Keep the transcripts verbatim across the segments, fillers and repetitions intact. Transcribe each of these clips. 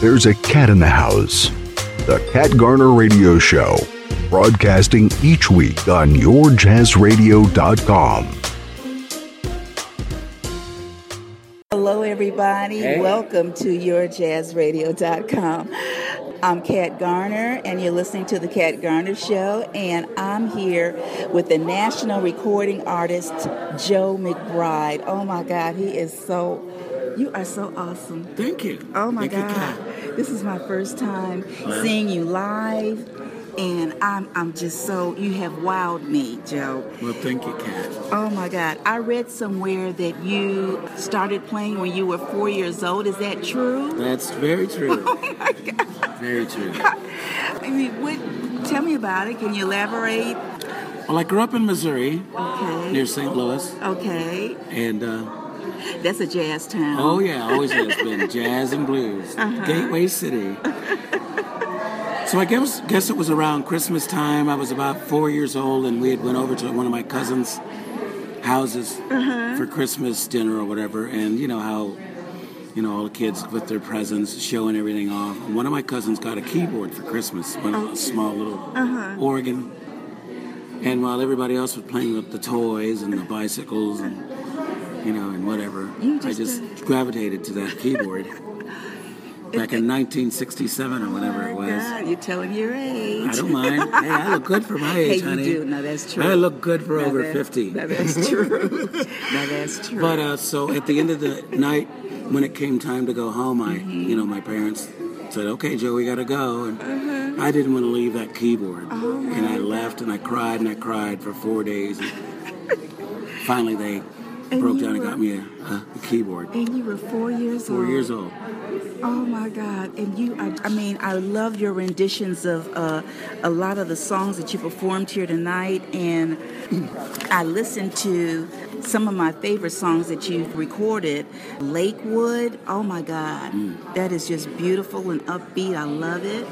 there's a cat in the house. The Cat Garner Radio Show, broadcasting each week on your jazz radio dot com. Hello, everybody. Hey. Welcome to your jazz radio dot com. I'm Cat Garner, and you're listening to The Cat Garner Show, and I'm here with the national recording artist, Joe McBride. Oh, my God, he is so... You are so awesome. Thank you. Oh, my Thank you, God. Kat. This is my first time Wow. seeing you live, and I'm I'm just so... You have wowed me, Joe. Well, thank you, Kat. Oh, my God. I read somewhere that you started playing when you were four years old. Is that true? That's very true. Oh, my God. Very true. I mean, what? Tell me about it. Can you elaborate? Well, I grew up in Missouri, Okay. near Saint Louis, Okay. and uh, That's a jazz town. oh yeah, always has been jazz and blues, Uh-huh. Gateway City. So I guess guess it was around Christmas time. I was about four years old, and we had went over to one of my cousins' houses Uh-huh. for Christmas dinner or whatever, and you know how. You know, all the kids with their presents, showing everything off. And one of my cousins got a keyboard for Christmas, one, a small little Uh-huh. organ. And while everybody else was playing with the toys and the bicycles and, you know, and whatever, You I just, just uh, gravitated to that keyboard back in nineteen sixty-seven or whatever Oh, it my was. God, you're telling your age. I don't mind. Hey, I look good for my Hey, age, you honey. do. No, that's true. I look good for Now over that- fifty. Now, that's true. Now, that's true. But uh, so at the end of the night, when it came time to go home, I, Mm-hmm. you know, my parents said, "Okay, Joe, we got to go." And I didn't want to leave that keyboard, Uh-huh. Oh, and I left, and I cried and I cried for four days. And finally, they And broke you down and were- got me a, a, a keyboard. And you were four years Four old. years old. Oh, my God. And you, I, I mean, I love your renditions of uh, a lot of the songs that you performed here tonight. And I listened to some of my favorite songs that you've recorded. Lakewood, oh, my God. Mm. That is just beautiful and upbeat. I love it.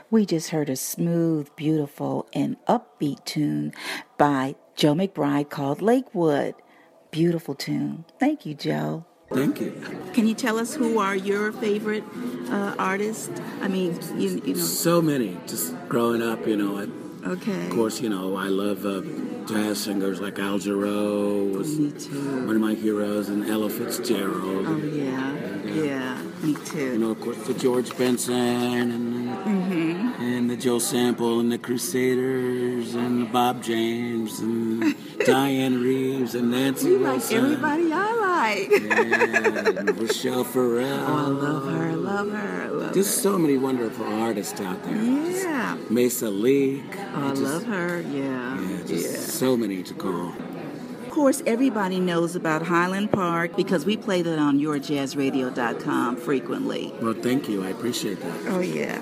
We just heard a smooth, beautiful, and upbeat tune by Joe McBride called Lakewood. Beautiful tune. Thank you, Joe. Thank you. Can you tell us who are your favorite uh, artists? I mean, you, you know. So many. Just growing up, you know. I, okay. Of course, you know, I love uh, jazz singers like Al Jarreau was Me too. one of my heroes, and Ella Fitzgerald. Oh, yeah. Yeah, me too. You know, of course, the George Benson and, Mm-hmm. and the Joe Sample and the Crusaders and the Bob James and Diane Reeves and Nancy You Wilson. like everybody I like. And Rochelle Farrell. Oh, I love her, love her, I love Just her. so many wonderful artists out there. Yeah. Just Mesa Leak. Oh, I just, love her, yeah. Yeah, just yeah. so many to call. Of course, everybody knows about Highland Park because we play that on your jazz radio dot com frequently. Well, thank you. I appreciate that. Oh, yeah.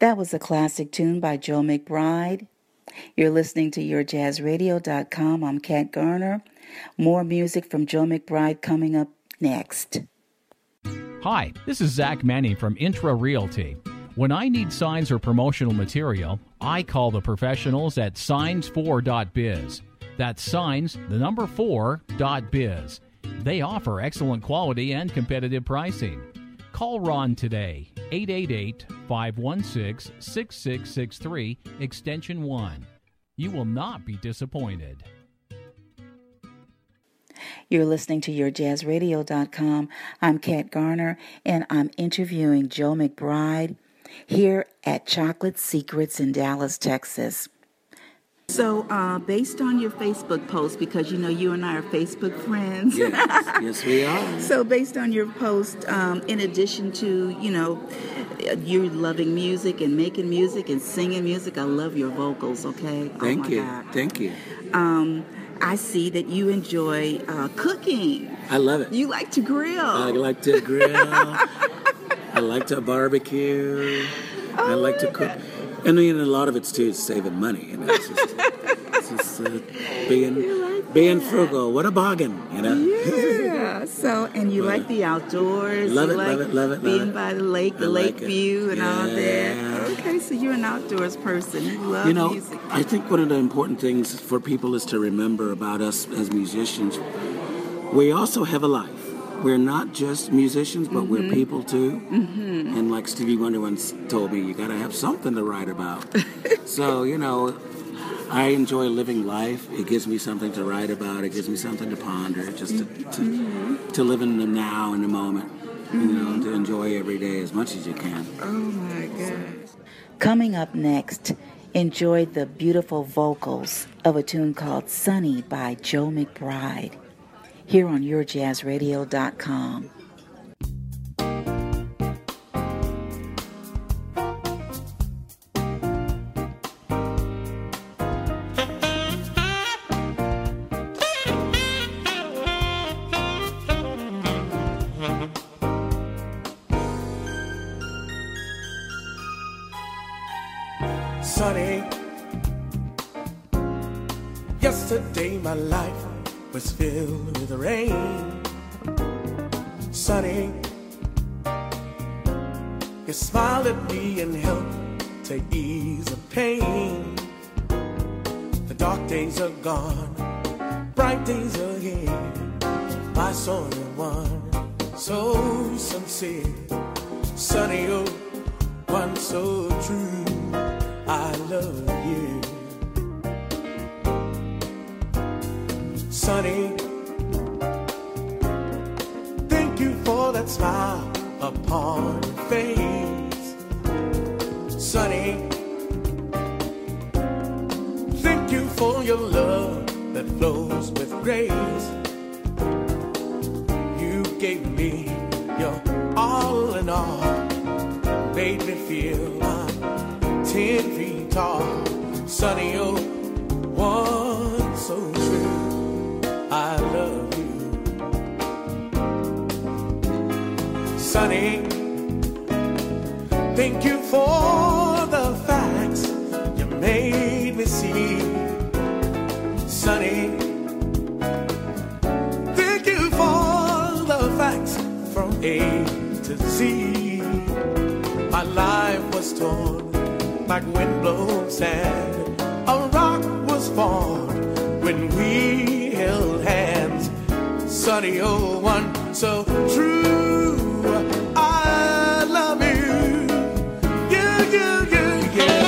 That was a classic tune by Joe McBride. You're listening to your jazz radio dot com. I'm Kat Garner. More music from Joe McBride coming up next. Hi, this is Zach Manning from Intra Realty. When I need signs or promotional material, I call the professionals at signs four dot biz. That's signs, the number four, dot biz. They offer excellent quality and competitive pricing. Call Ron today, eight eight eight, five one six, six six six three, extension one. You will not be disappointed. You're listening to your jazz radio dot com. I'm Kat Garner, and I'm interviewing Joe McBride here at Chocolate Secrets in Dallas, Texas. So, uh, based on your Facebook post, because you know you and I are Facebook friends. Yes, yes we are. So, based on your post, um, in addition to, you know, you loving music and making music and singing music, I love your vocals, okay? Thank oh you. God. Thank you. Um, I see that you enjoy uh, cooking. I love it. You like to grill. I like to grill. I like to barbecue. Oh, I like to cook. And then a lot of it's too saving money. You know, it's just, it's just uh, being like being frugal. What a bargain, you know. Yeah. So, and you like the outdoors. Love you it, like love it, love it. Being love it. by the lake, the I lake like it. view, and yeah. all that. Okay, so you're an outdoors person. You love You know, music. I think one of the important things for people is to remember about us as musicians. We also have a life. We're not just musicians, but mm-hmm. we're people too. Mm-hmm. And like Stevie Wonder once told me, you got to have something to write about. So, you know, I enjoy living life. It gives me something to write about. It gives me something to ponder, just to, to, mm-hmm. to live in the now, in the moment, mm-hmm. you know, and to enjoy every day as much as you can. Oh, my God. Coming up next, enjoy the beautiful vocals of a tune called Sunny by Joe McBride, here on your jazz radio dot com. Sunny, yesterday my life was filled with rain. Sunny, you smiled at me and helped to ease the pain. The dark days are gone, bright days are here. My only one, so sincere. Sunny, oh, one so true. I love you. Sunny, thank you for that smile upon your face. Sunny, thank you for your love that flows with grace. You gave me your all in all, made me feel I'm ten feet tall. Sunny, oh, one so true. I love you. Sunny, thank you for the facts you made me see. Sunny, thank you for the facts from A to Z. My life was torn like windblown sand. A rock was formed when we held hands. Sunny, oh, one so true. I love you. You, you, you, you.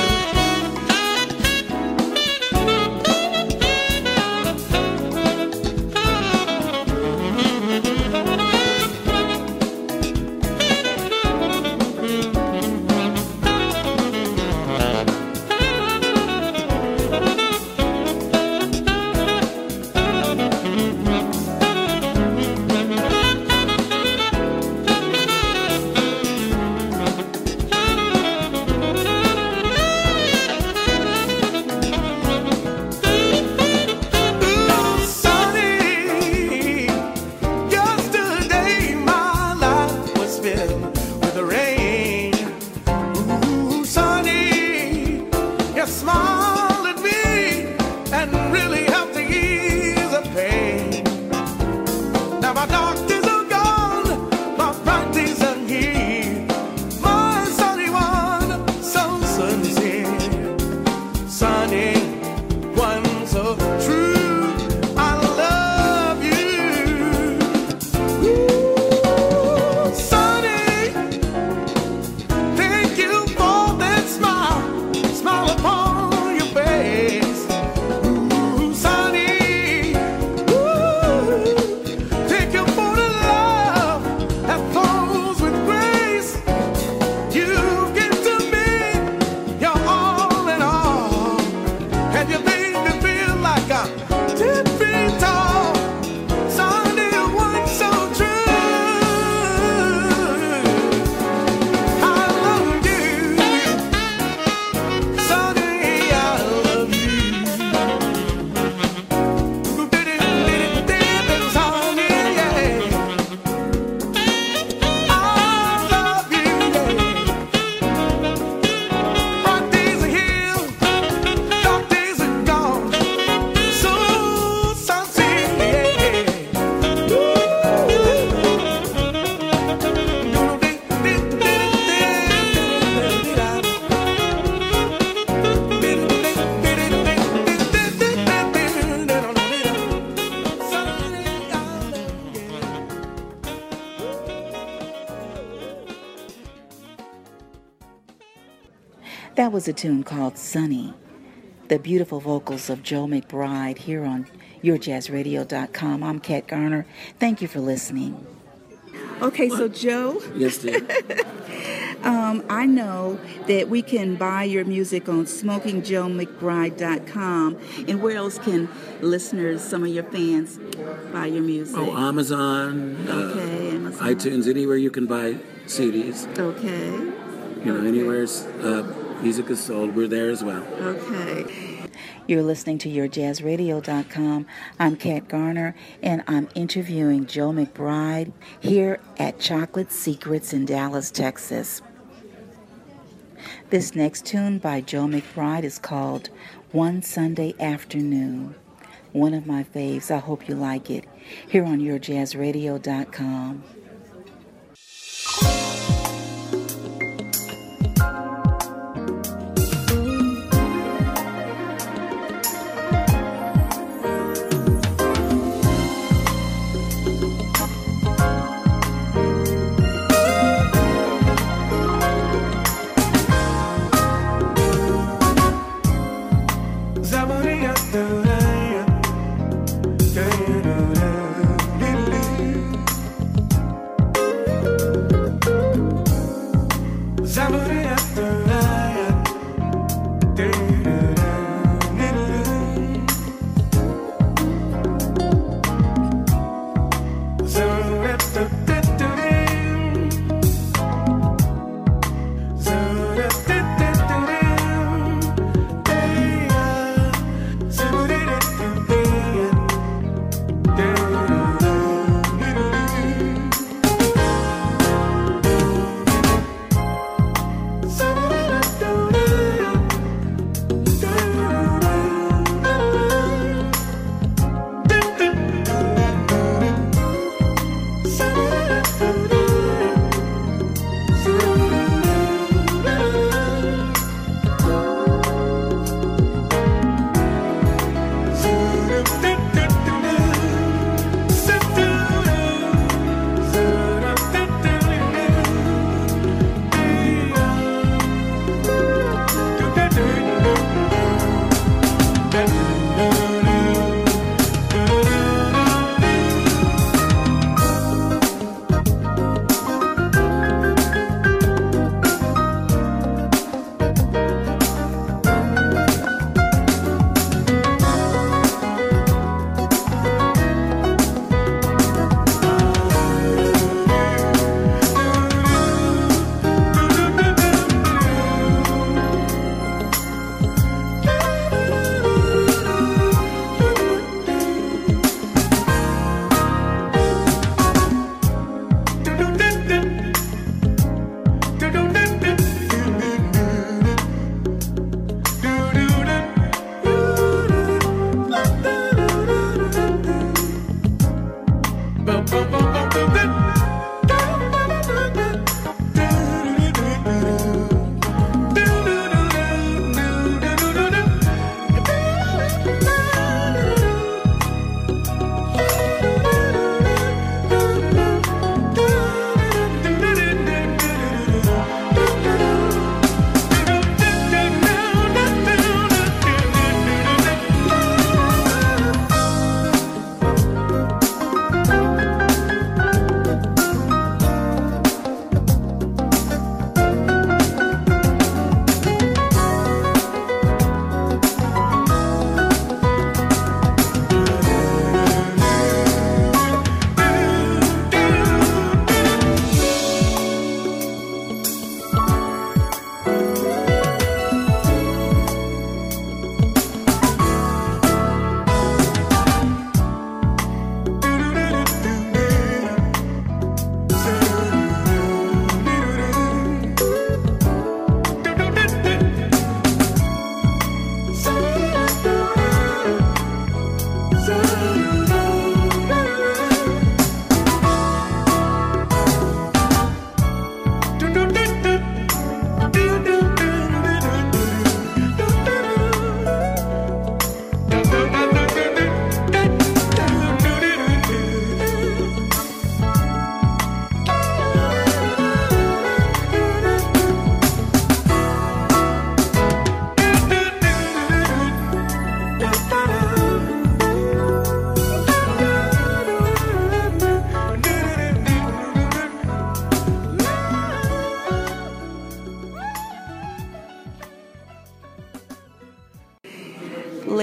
That was a tune called Sunny. The beautiful vocals of Joe McBride here on your jazz radio dot com. I'm Kat Garner. Thank you for listening. Okay, so Joe. Yes, dear. um, I know that we can buy your music on smoking joe mcbride dot com. And where else can listeners, some of your fans, buy your music? Oh, Amazon. Okay, uh, Amazon. iTunes, anywhere you can buy C Ds. Okay. You know, anywhere uh, music is sold, we're there as well. Okay. You're listening to your jazz radio dot com. I'm Kat Garner, and I'm interviewing Joe McBride here at Chocolate Secrets in Dallas, Texas. This next tune by Joe McBride is called One Sunday Afternoon. One of my faves. I hope you like it. Here on your jazz radio dot com.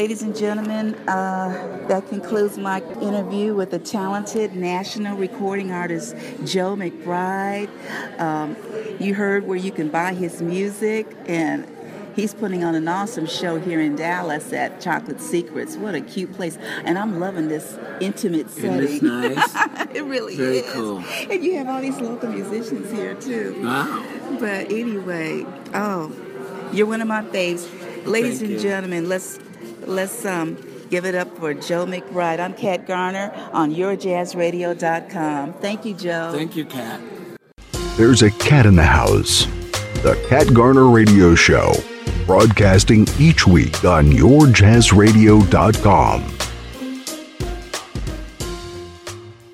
ladies and gentlemen, uh, that concludes my interview with the talented national recording artist Joe McBride. Um, you heard where you can buy his music, and he's putting on an awesome show here in Dallas at Chocolate Secrets. What a cute place. And I'm loving this intimate setting. Isn't it nice? It really Very is. cool. And you have all these local musicians here, too. Wow. But anyway, oh, you're one of my faves. Ladies Thank and you. gentlemen, let's let's um give it up for Joe McBride. I'm Kat Garner on your jazz radio dot com. Thank you, Joe. Thank you, Kat. There's a cat in the house. The Kat Garner Radio Show, broadcasting each week on your jazz radio dot com.